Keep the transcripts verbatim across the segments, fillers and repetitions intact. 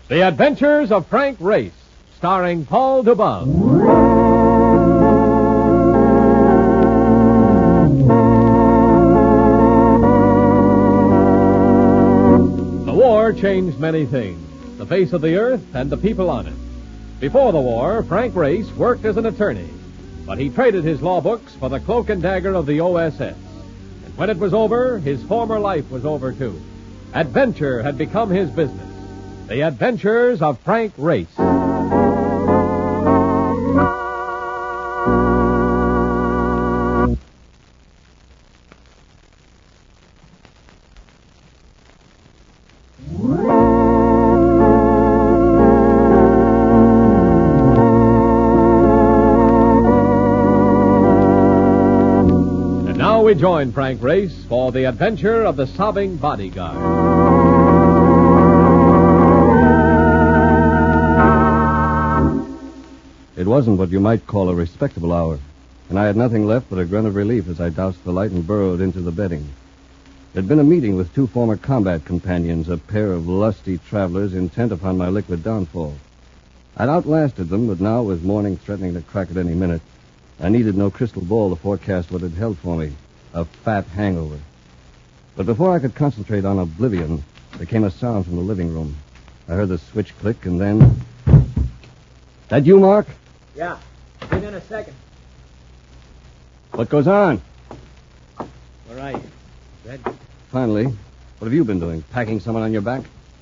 The Adventures of Frank Race, starring Paul Dubov. The war changed many things, the face of the earth and the people on it. Before the war, Frank Race worked as an attorney, but he traded his law books for the cloak and dagger of the O S S. And when it was over, his former life was over, too. Adventure had become his business. The Adventures of Frank Race. And now we join Frank Race for the adventure of the sobbing bodyguard. It wasn't what you might call a respectable hour, and I had nothing left but a grunt of relief as I doused the light and burrowed into the bedding. There'd been a meeting with two former combat companions, a pair of lusty travelers intent upon my liquid downfall. I'd outlasted them, but now, with morning threatening to crack at any minute, I needed no crystal ball to forecast what it held for me, a fat hangover. But before I could concentrate on oblivion, there came a sound from the living room. I heard the switch click, and then... That you, Mark? Yeah. Be in a second. What goes on? Where are you? Red? Finally. What have you been doing? Packing someone on your back?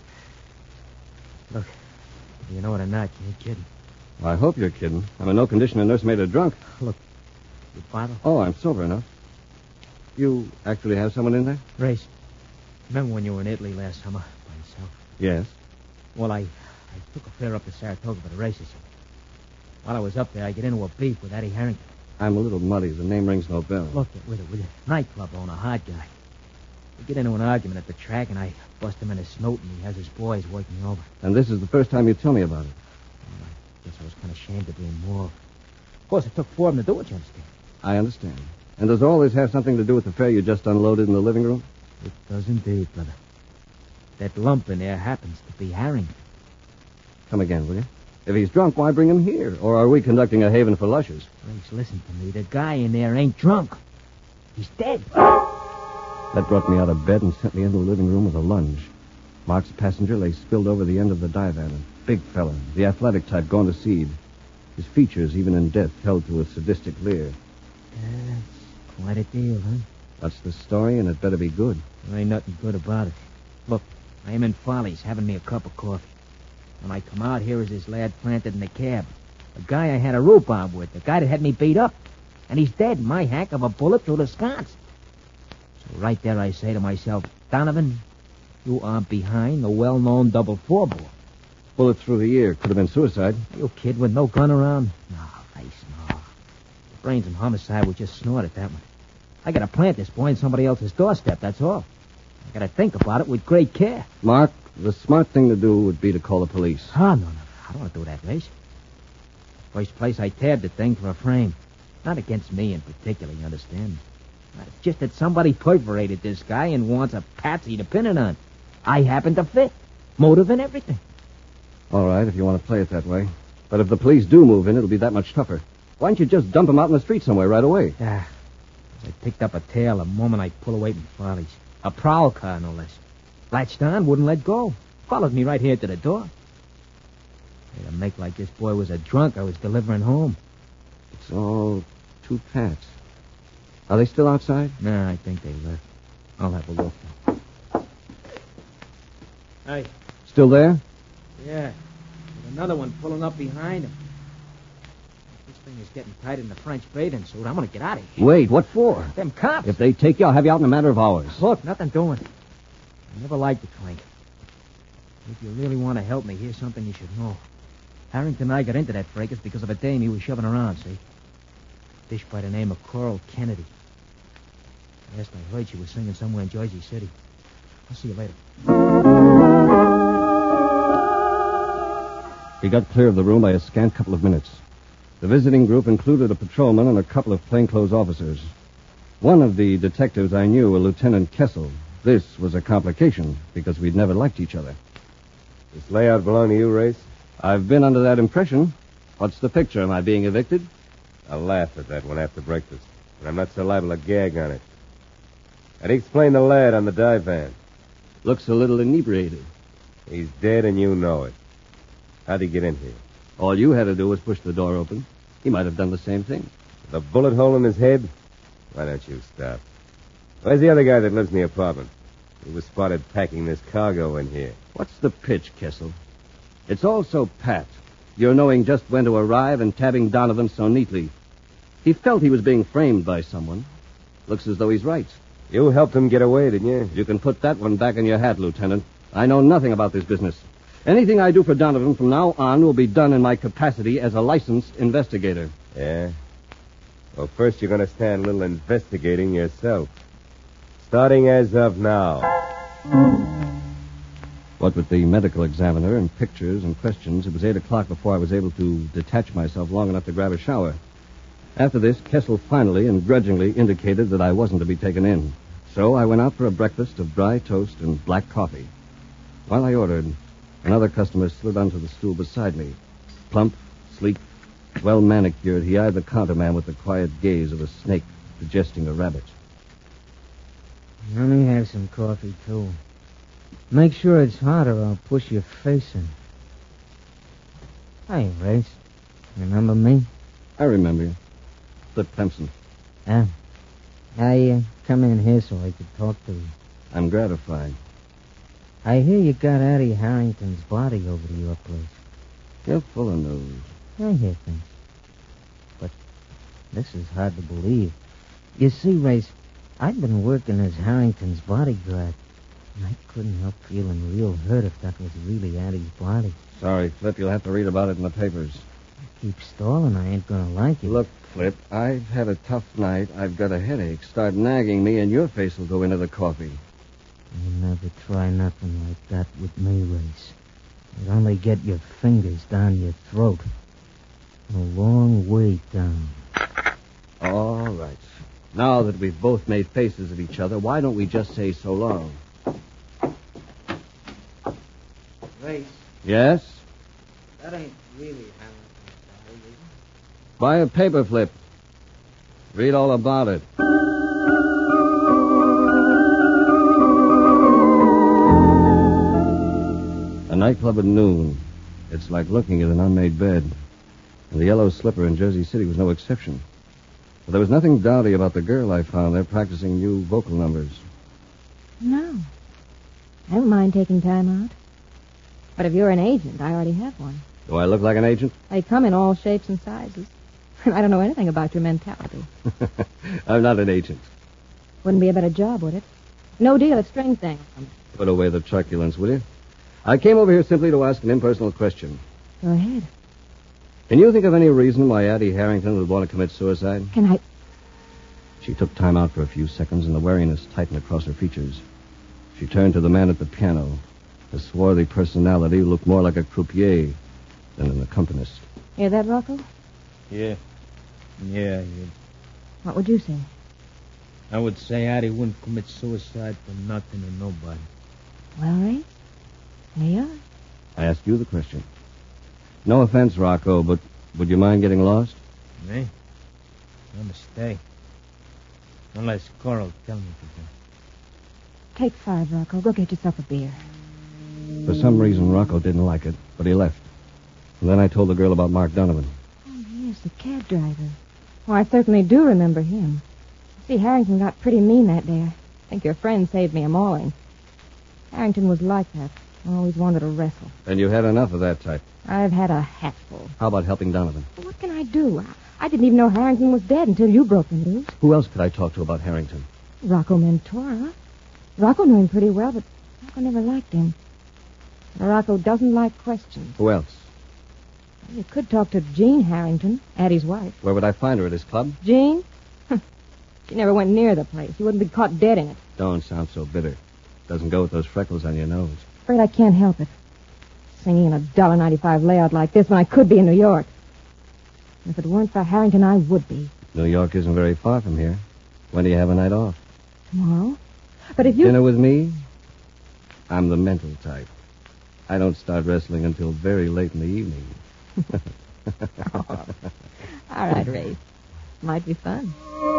Look, you know what or not, you ain't kidding. Well, I hope you're kidding. I'm in no condition to nurse made her drunk. Look, you bottle? Oh, I'm sober enough. You actually have someone in there? Race. Remember when you were in Italy last summer by yourself? Yes. Well, I, I took a fare up to Saratoga for the races. While I was up there, I get into a beef with Eddie Harrington. I'm a little muddy. The name rings no bell. Look, with a, with a nightclub owner, a hard guy. We get into an argument at the track, and I bust him in his snoot, and he has his boys working over. And this is the first time you tell me about it. Well, I guess I was kind of ashamed of being more. Of course, it took four of them to do it, you understand? I understand. And does all this have something to do with the fare you just unloaded in the living room? It does indeed, brother. That lump in there happens to be Harrington. Come again, will you? If he's drunk, why bring him here? Or are we conducting a haven for lushers? Race, listen to me. The guy in there ain't drunk. He's dead. That brought me out of bed and sent me into the living room with a lunge. Mark's passenger lay spilled over the end of the divan. A big fella, the athletic type, gone to seed. His features, even in death, held to a sadistic leer. That's quite a deal, huh? That's the story, and it better be good. There ain't nothing good about it. Look, I am in Follies having me a cup of coffee. When I come out, here is this lad planted in the cab. The guy I had a rhubarb with, the guy that had me beat up. And he's dead, my hack of a bullet through the sconce. So right there I say to myself, Donovan, you are behind the well-known double four bore. Bullet through the ear. Could have been suicide. Are you a kid with no gun around? No, Race, no. The brains and homicide would just snort at that one. I gotta plant this boy on somebody else's doorstep, that's all. I gotta think about it with great care. Mark, the smart thing to do would be to call the police. Oh, no, no. I don't want to do that, Race. First place, I tabbed the thing for a frame. Not against me in particular, you understand? It's just that somebody perforated this guy and wants a patsy to pin it on. I happen to fit. Motive and everything. All right, if you want to play it that way. But if the police do move in, it'll be that much tougher. Why don't you just dump him out in the street somewhere right away? Ah, I picked up a tail the moment I pull away from Follies. A prowl car, no less. Latched on, wouldn't let go. Followed me right here to the door. To make like this boy was a drunk I was delivering home. It's all too pat. Are they still outside? Nah, I think they left. I'll have a look. Hey. Still there? Yeah. There's another one pulling up behind him. This thing is getting tight in the French bathing suit. I'm going to get out of here. Wait, what for? Them cops. If they take you, I'll have you out in a matter of hours. Look, nothing doing. I never liked the clink. If you really want to help me, here's something you should know. Harrington and I got into that fracas because of a dame he was shoving around, see? Fish by the name of Coral Kennedy. Last I heard, she was singing somewhere in Jersey City. I'll see you later. We got clear of the room by a scant couple of minutes. The visiting group included a patrolman and a couple of plainclothes officers. One of the detectives I knew, a Lieutenant Kessel. This was a complication because we'd never liked each other. This layout belong to you, Race? I've been under that impression. What's the picture? Am I being evicted? I'll laugh at that one after breakfast, but I'm not so liable to gag on it. How'd he explain the lad on the divan? Looks a little inebriated. He's dead and you know it. How'd he get in here? All you had to do was push the door open. He might have done the same thing. The bullet hole in his head? Why don't you stop? Where's the other guy that lives in the apartment? He was spotted packing this cargo in here. What's the pitch, Kessel? It's all so pat. You're knowing just when to arrive and tabbing Donovan so neatly. He felt he was being framed by someone. Looks as though he's right. You helped him get away, didn't you? You can put that one back in your hat, Lieutenant. I know nothing about this business. Anything I do for Donovan from now on will be done in my capacity as a licensed investigator. Yeah? Well, first you're going to stand a little investigating yourself. Starting as of now. What with the medical examiner and pictures and questions, it was eight o'clock before I was able to detach myself long enough to grab a shower. After this, Kessel finally and grudgingly indicated that I wasn't to be taken in. So I went out for a breakfast of dry toast and black coffee. While I ordered, another customer slid onto the stool beside me. Plump, sleek, well manicured, he eyed the counterman with the quiet gaze of a snake digesting a rabbit. Let me have some coffee, too. Make sure it's hot or I'll push your face in. Hey, Race. Remember me? I remember you. Flip Clemson. Yeah. I uh, come in here so I could talk to you. I'm gratified. I hear you got Addie Harrington's body over to your place. You're full of news. I hear things. But this is hard to believe. You see, Race, I've been working as Harrington's bodyguard, and I couldn't help feeling real hurt if that was really Addie's body. Sorry, Flip, you'll have to read about it in the papers. Keep stalling, I ain't gonna like it. Look, Flip, I've had a tough night. I've got a headache. Start nagging me, and your face will go into the coffee. You never try nothing like that with me, Race. You'd only get your fingers down your throat. A long way down. All right. Now that we've both made faces at each other, why don't we just say so long? Race, Yes? that ain't really Harrington's body, is it? Buy a paper, Flip. Read all about it. A nightclub at noon. It's like looking at an unmade bed. And the yellow slipper in Jersey City was no exception. But there was nothing dowdy about the girl I found there practicing new vocal numbers. No. I don't mind taking time out. But if you're an agent, I already have one. Do I look like an agent? They come in all shapes and sizes. I don't know anything about your mentality. I'm not an agent. Wouldn't be a better job, would it? No deal at string things. Put away the truculence, will you? I came over here simply to ask an impersonal question. Go ahead. Can you think of any reason why Addie Harrington would want to commit suicide? Can I... She took time out for a few seconds, and the wariness tightened across her features. She turned to the man at the piano. His swarthy personality looked more like a croupier than an accompanist. Hear that, Rocco? Yeah. Yeah, yeah. What would you say? I would say Addie wouldn't commit suicide for nothing or nobody. Well, Ray, there you are. I ask you the question. No offense, Rocco, but would you mind getting lost? Me? I'm a stay. Unless Coral tell me to go. Take five, Rocco. Go get yourself a beer. For some reason, Rocco didn't like it, but he left. And then I told the girl about Mark Donovan. Oh, yes, the cab driver. Oh, I certainly do remember him. See, Harrington got pretty mean that day. I think your friend saved me a mauling. Harrington was like that. Always wanted to wrestle. And you had enough of that type. I've had a hatful. How about helping Donovan? Well, what can I do? I, I didn't even know Harrington was dead until you broke the news. Who else could I talk to about Harrington? Rocco Mentora. Rocco knew him pretty well, but Rocco never liked him. Rocco doesn't like questions. Who else? You could talk to Jean Harrington, Addie's wife. Where would I find her, at his club? Jean? She never went near the place. You wouldn't be caught dead in it. Don't sound so bitter. Doesn't go with those freckles on your nose. Afraid I can't help it. Singing in a one dollar ninety-five layout like this when I could be in New York. And if it weren't for Harrington, I would be. New York isn't very far from here. When do you have a night off? Tomorrow? But if you... Dinner with me? I'm the mental type. I don't start wrestling until very late in the evening. Oh. All right, Race. Might be fun.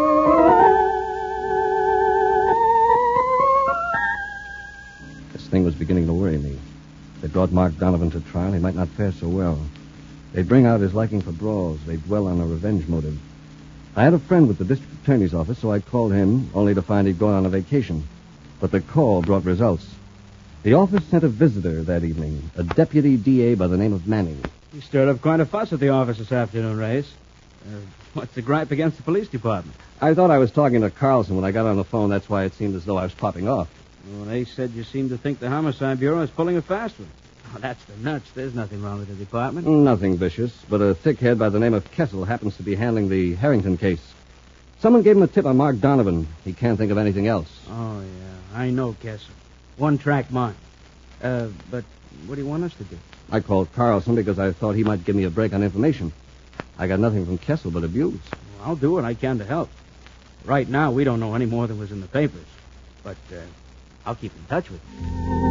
This thing was beginning to worry me. They brought Mark Donovan to trial. He might not fare so well. They'd bring out his liking for brawls. They'd dwell on a revenge motive. I had a friend with the district attorney's office, so I called him, only to find he'd gone on a vacation. But the call brought results. The office sent a visitor that evening, a deputy D A by the name of Manning. You stirred up quite a fuss at the office this afternoon, Race. Uh, what's the gripe against the police department? I thought I was talking to Carlson when I got on the phone. That's why it seemed as though I was popping off. Well, they said you seem to think the Homicide Bureau is pulling a fast one. Oh, that's the nuts. There's nothing wrong with the department. Nothing vicious, but a thickhead by the name of Kessel happens to be handling the Harrington case. Someone gave him a tip on Mark Donovan. He can't think of anything else. Oh, yeah. I know Kessel. One-track mind. Uh, but what do you want us to do? I called Carlson because I thought he might give me a break on information. I got nothing from Kessel but abuse. Well, I'll do what I can to help. Right now, we don't know any more than was in the papers. But uh, I'll keep in touch with you.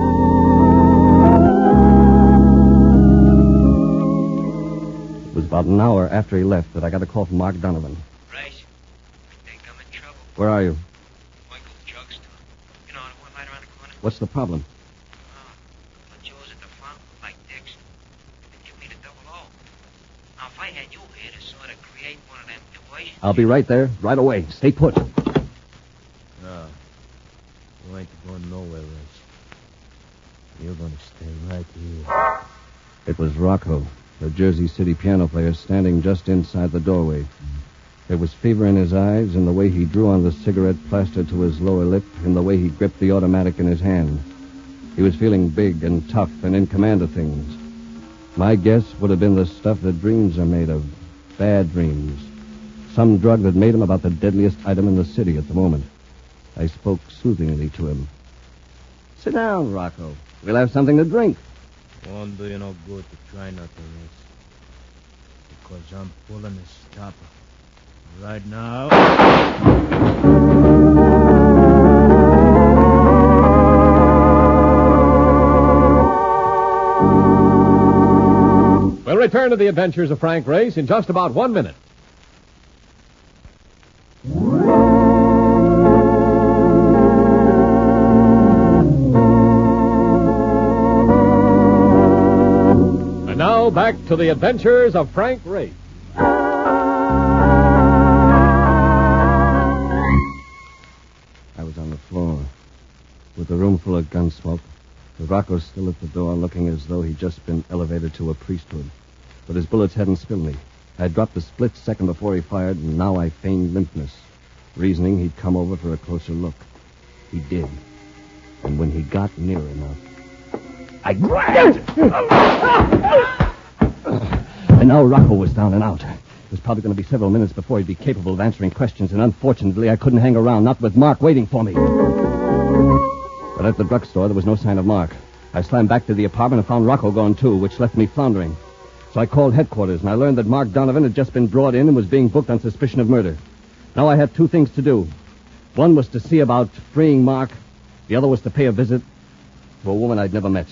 It was about an hour after he left that I got a call from Mark Donovan. Race, I think I'm in trouble. Where are you? Michael's drugstore. You know, the one right around the corner. What's the problem? Oh, the Joe's at the fountain, like Dix. They give me the double O. Now, if I had you here to sort of create one of them equations... I'll be right there, right away. Stay put. No. You ain't going nowhere, Race. You're going to stay right here. It was Rocco, the Jersey City piano player, standing just inside the doorway. There was fever in his eyes, in the way he drew on the cigarette plaster to his lower lip, in the way he gripped the automatic in his hand. He was feeling big and tough and in command of things. My guess would have been the stuff that dreams are made of. Bad dreams. Some drug that made him about the deadliest item in the city at the moment. I spoke soothingly to him. Sit down, Rocco. We'll have something to drink. Won't do you no good to try nothing, Race. Because I'm pulling a stopper. Right now... We'll return to the adventures of Frank Race in just about one minute. And now back to the adventures of Frank Race. I was on the floor, with the room full of gun smoke, with Rocco still at the door, looking as though he'd just been elevated to a priesthood. But his bullets hadn't spilled me. I had dropped a split second before he fired, and now I feigned limpness, reasoning he'd come over for a closer look. He did. And when he got near enough, I grabbed it! And now Rocco was down and out. It was probably going to be several minutes before he'd be capable of answering questions, and unfortunately I couldn't hang around, not with Mark waiting for me. But at the drugstore, there was no sign of Mark. I slammed back to the apartment and found Rocco gone, too, which left me floundering. So I called headquarters, and I learned that Mark Donovan had just been brought in and was being booked on suspicion of murder. Now I had two things to do. One was to see about freeing Mark. The other was to pay a visit to a woman I'd never met.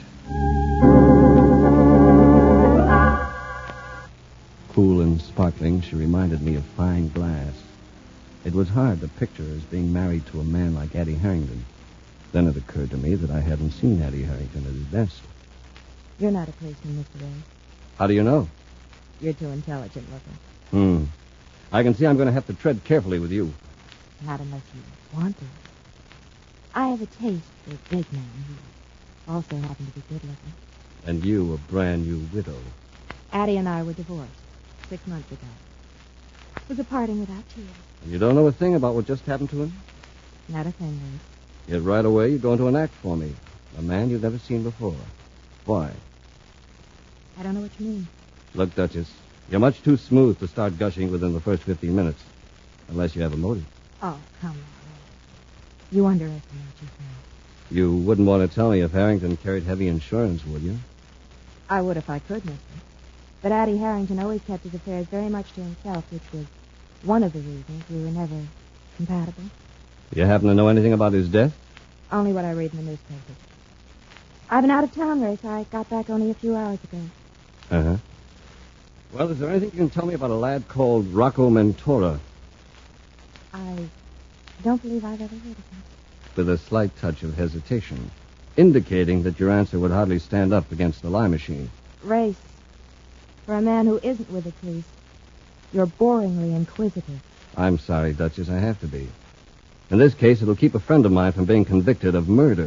Cool and sparkling, she reminded me of fine glass. It was hard to picture her as being married to a man like Addie Harrington. Then it occurred to me that I hadn't seen Addie Harrington at his best. You're not a policeman, Mister Ray. How do you know? You're too intelligent looking. Hmm. I can see I'm going to have to tread carefully with you. Not unless you want to. I have a taste for big men who also happen to be good looking. And you, a brand new widow. Addie and I were divorced six months ago. It was a parting without tears. And you don't know a thing about what just happened to him? Not a thing, Ray. Yet right away you go into an act for me. A man you've never seen before. Why? I don't know what you mean. Look, Duchess, you're much too smooth to start gushing within the first fifteen minutes. Unless you have a motive. Oh, come on, Ray. You underestimate yourself. You wouldn't want to tell me if Harrington carried heavy insurance, would you? I would if I could, mister. But Addie Harrington always kept his affairs very much to himself, which was one of the reasons we were never compatible. You happen to know anything about his death? Only what I read in the newspapers. I've been out of town, Race. I got back only a few hours ago. Uh-huh. Well, is there anything you can tell me about a lad called Rocco Mentora? I don't believe I've ever heard of him. With a slight touch of hesitation, indicating that your answer would hardly stand up against the lie machine. Race, for a man who isn't with the police, you're boringly inquisitive. I'm sorry, Duchess, I have to be. In this case, it'll keep a friend of mine from being convicted of murder.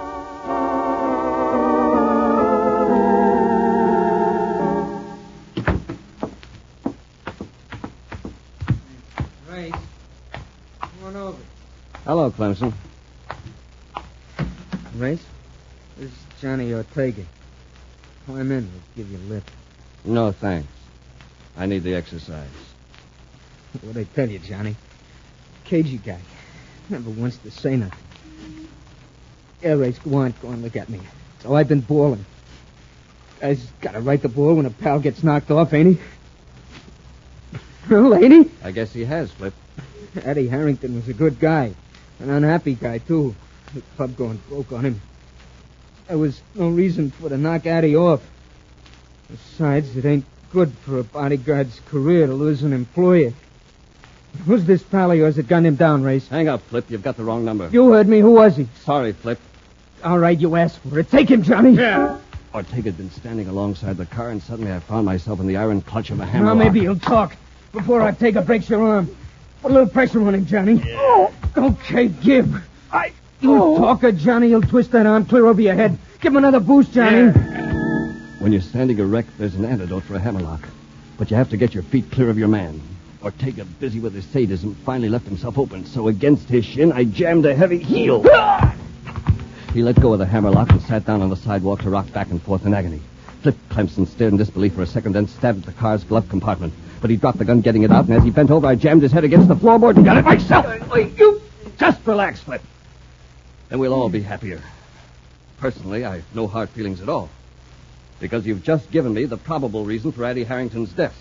Race, come on over. Hello, Clemson. Race, this is Johnny Ortega. Climb in, we'll give you a lift. No, thanks. I need the exercise. What'd I tell you, Johnny? Cagey guy. Never wants to say nothing. Yeah, Race, go on, go on, look at me. So I've been balling. Guy's got to right the ball when a pal gets knocked off, ain't he? Well, ain't he? I guess he has, Flip. Eddie Harrington was a good guy. An unhappy guy, too. The club going broke on him. There was no reason for to knock Addie off. Besides, it ain't good for a bodyguard's career to lose an employer. Who's this pal of yours that gunned him down, Race? Hang up, Flip. You've got the wrong number. You heard me. Who was he? Sorry, Flip. All right, you asked for it. Take him, Johnny. Yeah. Ortega had been standing alongside the car, and suddenly I found myself in the iron clutch of a hammer. Now, maybe he'll talk before Ortega breaks your arm. Put a little pressure on him, Johnny. Yeah. Okay, give. I... You oh. talker, Johnny. He'll twist that arm clear over your head. Give him another boost, Johnny. Yeah. When you're standing erect, there's an antidote for a hammerlock. But you have to get your feet clear of your man. Ortega, busy with his sadism, finally left himself open, so against his shin, I jammed a heavy heel. He let go of the hammerlock and sat down on the sidewalk to rock back and forth in agony. Flip Clemson stared in disbelief for a second, then stabbed at the car's glove compartment. But he dropped the gun, getting it out, and as he bent over, I jammed his head against the floorboard and got it myself. You just relax, Flip. Then we'll all be happier. Personally, I've no hard feelings at all. Because you've just given me the probable reason for Addie Harrington's death.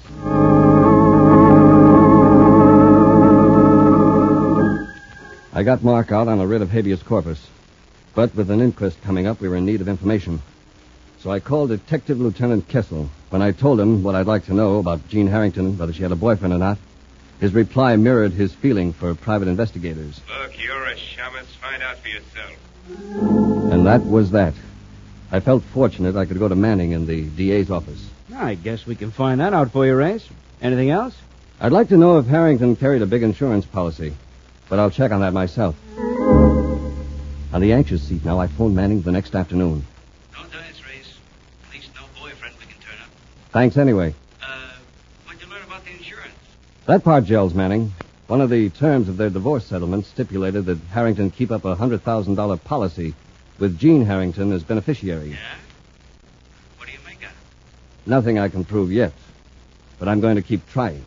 I got Mark out on a writ of habeas corpus. But with an inquest coming up, we were in need of information. So I called Detective Lieutenant Kessel. When I told him what I'd like to know about Jean Harrington, whether she had a boyfriend or not, his reply mirrored his feeling for private investigators. Look, you're a shamus. Find out for yourself. And that was that. I felt fortunate I could go to Manning in the D A's office. I guess we can find that out for you, Race. Anything else? I'd like to know if Harrington carried a big insurance policy, but I'll check on that myself. On the anxious seat now, I phoned Manning the next afternoon. No dice, Race. At least no boyfriend we can turn up. Thanks anyway. Uh, what'd you learn about the insurance? That part gels, Manning. One of the terms of their divorce settlement stipulated that Harrington keep up a one hundred thousand dollars policy with Jean Harrington as beneficiary. Yeah? What do you make of it? Nothing I can prove yet, but I'm going to keep trying.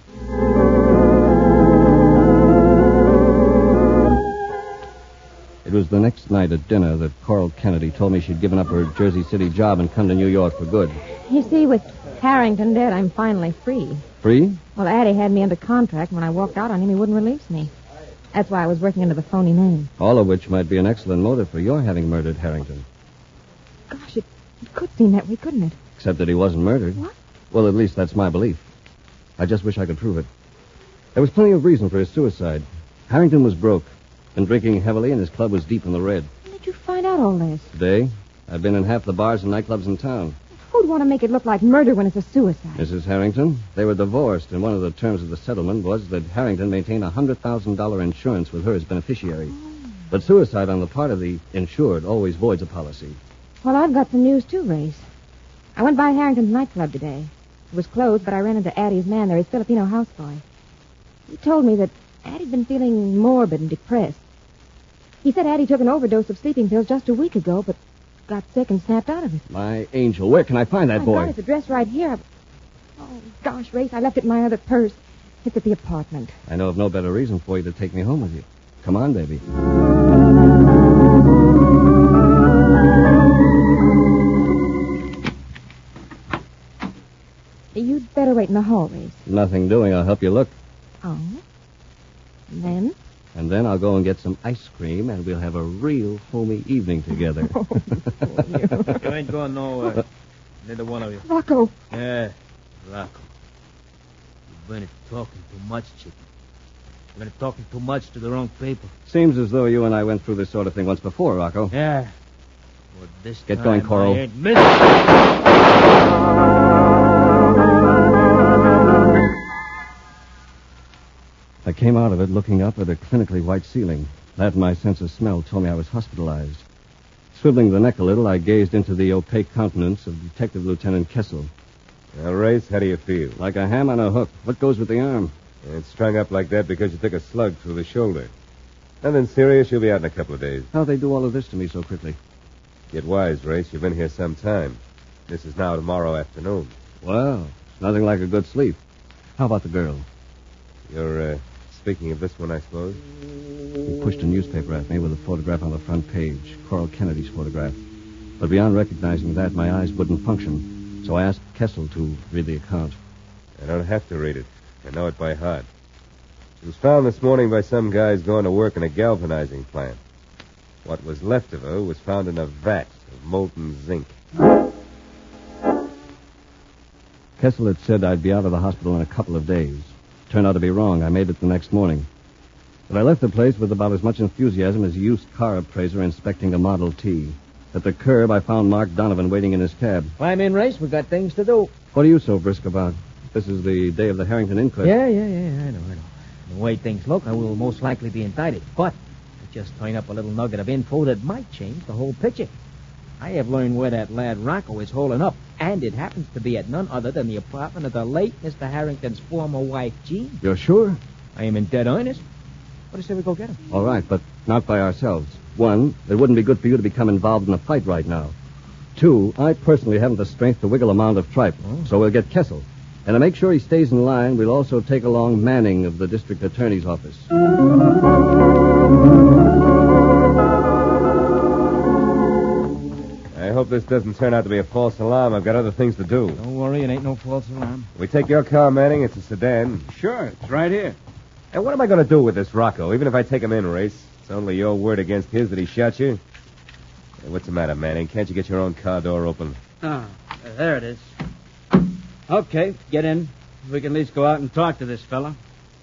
It was the next night at dinner that Coral Kennedy told me she'd given up her Jersey City job and come to New York for good. You see, with Harrington dead, I'm finally free. Free? Well, Addie had me under contract. When I walked out on him, he wouldn't release me. That's why I was working under the phony name. All of which might be an excellent motive for your having murdered Harrington. Gosh, it, it could seem that way, couldn't it? Except that he wasn't murdered. What? Well, at least that's my belief. I just wish I could prove it. There was plenty of reason for his suicide. Harrington was broke, been drinking heavily, and his club was deep in the red. When did you find out all this? Today, I've been in half the bars and nightclubs in town. Who'd want to make it look like murder when it's a suicide? Missus Harrington, they were divorced, and one of the terms of the settlement was that Harrington maintain a one hundred thousand dollars insurance with her as beneficiary. Oh. But suicide on the part of the insured always voids a policy. Well, I've got some news, too, Race. I went by Harrington's nightclub today. It was closed, but I ran into Addie's man there, his Filipino houseboy. He told me that Addie'd been feeling morbid and depressed. He said Addie took an overdose of sleeping pills just a week ago, but got sick and snapped out of it. My angel, where can I find that I boy? got his address right here. Oh, gosh, Race, I left it in my other purse. It's at the apartment. I know of no better reason for you to take me home with you. Come on, baby. You'd better wait in the hall, Race. Nothing doing. I'll help you look. Oh? And then? And And then I'll go and get some ice cream, and we'll have a real homey evening together. You ain't going nowhere. Neither one of you. Rocco. Yeah, Rocco. You've been talking too much, chicken. You've been talking too much to the wrong people. Seems as though you and I went through this sort of thing once before, Rocco. Yeah. But this Get time going, Coral. I ain't missing. I came out of it looking up at a clinically white ceiling. That and my sense of smell told me I was hospitalized. Swiveling the neck a little, I gazed into the opaque countenance of Detective Lieutenant Kessel. Now, Race, how do you feel? Like a ham on a hook. What goes with the arm? It's strung up like that because you took a slug through the shoulder. Nothing serious. You'll be out in a couple of days. How'd they do all of this to me so quickly? Get wise, Race. You've been here some time. This is now tomorrow afternoon. Well, it's nothing like a good sleep. How about the girl? You're, uh, speaking of this one, I suppose? He pushed a newspaper at me with a photograph on the front page, Coral Kennedy's photograph. But beyond recognizing that, my eyes wouldn't function, so I asked Kessel to read the account. I don't have to read it. I know it by heart. It was found this morning by some guys going to work in a galvanizing plant. What was left of her was found in a vat of molten zinc. Kessel had said I'd be out of the hospital in a couple of days. Turned out to be wrong. I made it the next morning. But I left the place with about as much enthusiasm as a used car appraiser inspecting a Model T. At the curb, I found Mark Donovan waiting in his cab. Climb in, Race. We've got things to do. What are you so brisk about? This is the day of the Harrington inquest. Yeah, yeah, yeah. I know, I know. The way things look, I will most likely be indicted. But I just turned up a little nugget of info that might change the whole picture. I have learned where that lad Rocco is holding up, and it happens to be at none other than the apartment of the late Mister Harrington's former wife, Jean. You're sure? I am in dead earnest. What do you say we go get him? All right, but not by ourselves. One, it wouldn't be good for you to become involved in a fight right now. Two, I personally haven't the strength to wiggle a mound of tripe, oh. so we'll get Kessel. And to make sure he stays in line, we'll also take along Manning of the district attorney's office. I hope this doesn't turn out to be a false alarm. I've got other things to do. Don't worry, it ain't no false alarm. We take your car, Manning. It's a sedan. Sure, it's right here. And what am I going to do with this Rocco, even if I take him in, Race? It's only your word against his that he shot you. Hey, what's the matter, Manning? Can't you get your own car door open? Oh, there it is. Okay, get in. We can at least go out and talk to this fella.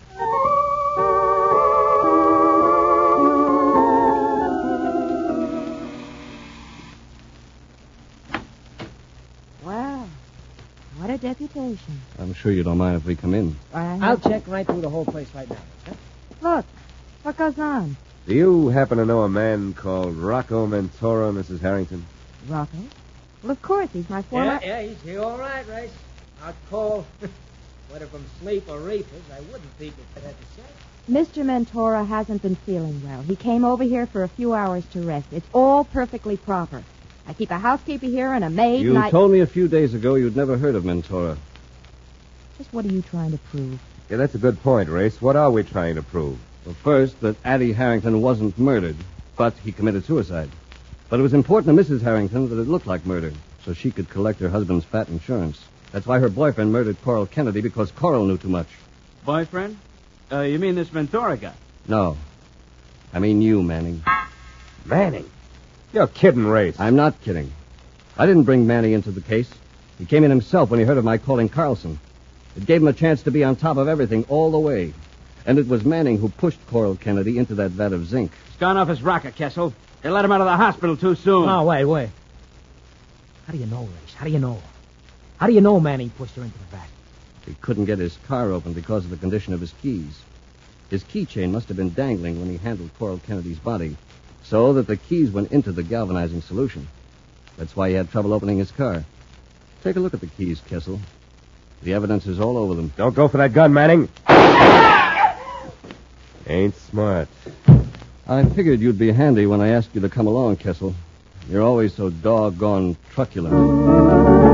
Wow. What a deputation. I'm sure you don't mind if we come in. I'll check right through the whole place right now. Huh? Look, what goes on? Do you happen to know a man called Rocco Mentora, Missus Harrington? Rocco? Well, of course, he's my former... Yeah, yeah, he's here all right, Race. I'll call, whether from sleep or reefers, I wouldn't think it had to say. Mister Mentora hasn't been feeling well. He came over here for a few hours to rest. It's all perfectly proper. I keep a housekeeper here and a maid, You and I... told me a few days ago you'd never heard of Mentora. Just what are you trying to prove? Yeah, that's a good point, Race. What are we trying to prove? Well, first, that Addie Harrington wasn't murdered, but he committed suicide. But it was important to Missus Harrington that it looked like murder, so she could collect her husband's fat insurance. That's why her boyfriend murdered Coral Kennedy, because Coral knew too much. Boyfriend? Uh, you mean this Mentora guy? No. I mean you, Manning. Manning? You're kidding, Race. I'm not kidding. I didn't bring Manning into the case. He came in himself when he heard of my calling Carlson. It gave him a chance to be on top of everything all the way. And it was Manning who pushed Coral Kennedy into that vat of zinc. He's gone off his rocker, Kessel. They let him out of the hospital too soon. Oh, wait, wait. How do you know, Race? How do you know? How do you know Manning pushed her into the vat? He couldn't get his car open because of the condition of his keys. His keychain must have been dangling when he handled Coral Kennedy's body, so that the keys went into the galvanizing solution. That's why he had trouble opening his car. Take a look at the keys, Kessel. The evidence is all over them. Don't go for that gun, Manning. Ain't smart. I figured you'd be handy when I asked you to come along, Kessel. You're always so doggone truculent.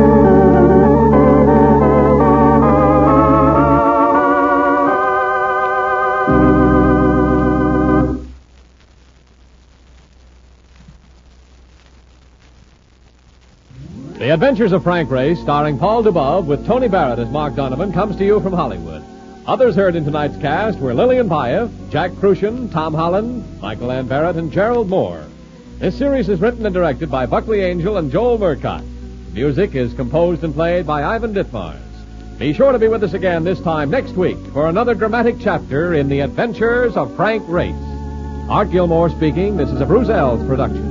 The Adventures of Frank Race, starring Paul Dubov with Tony Barrett as Mark Donovan, comes to you from Hollywood. Others heard in tonight's cast were Lillian Pyatt, Jack Crucian, Tom Holland, Michael Ann Barrett, and Gerald Moore. This series is written and directed by Buckley Angel and Joel Murcott. Music is composed and played by Ivan Ditmars. Be sure to be with us again this time next week for another dramatic chapter in the adventures of Frank Race. Art Gilmore speaking. This is a Bruce Ells production.